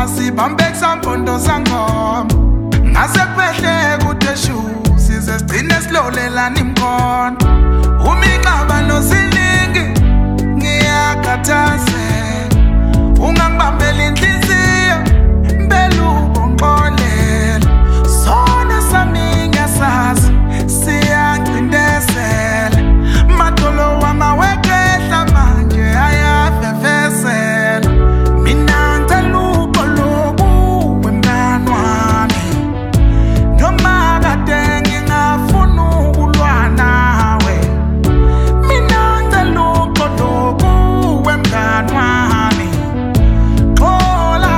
asibambe kusampondo sangoma ngase kwehle kudeshu size sigcine silolelana imkhono umixaba nosilingi ngiyakhathazeka ungangibambeli inhliziyo mbelu ubonqolela sona sami ngiyasazi siyangcindezela madolo wamawekehla manje ayafefezela mina ngicela ukoloku wemngani wami noma kade ngingafuna ukulwa nawe mina ngicela ukoloku wemngani wami xola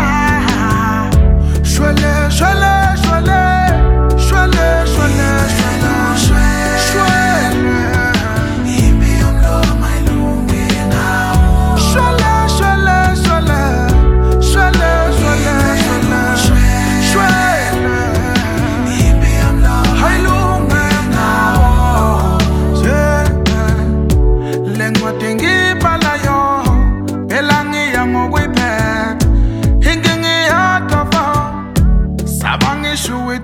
shwele shwele shwele shwele shwele shwele shwele imbi yomlomo ayilungi ngawo shwele shwele shwele shwele shwele shwele shwele imbi yomlomo ayilungi ngawo lengwadi ngibhala yo phela ngiya ngokwiphetha inkingi iyadova sabangisho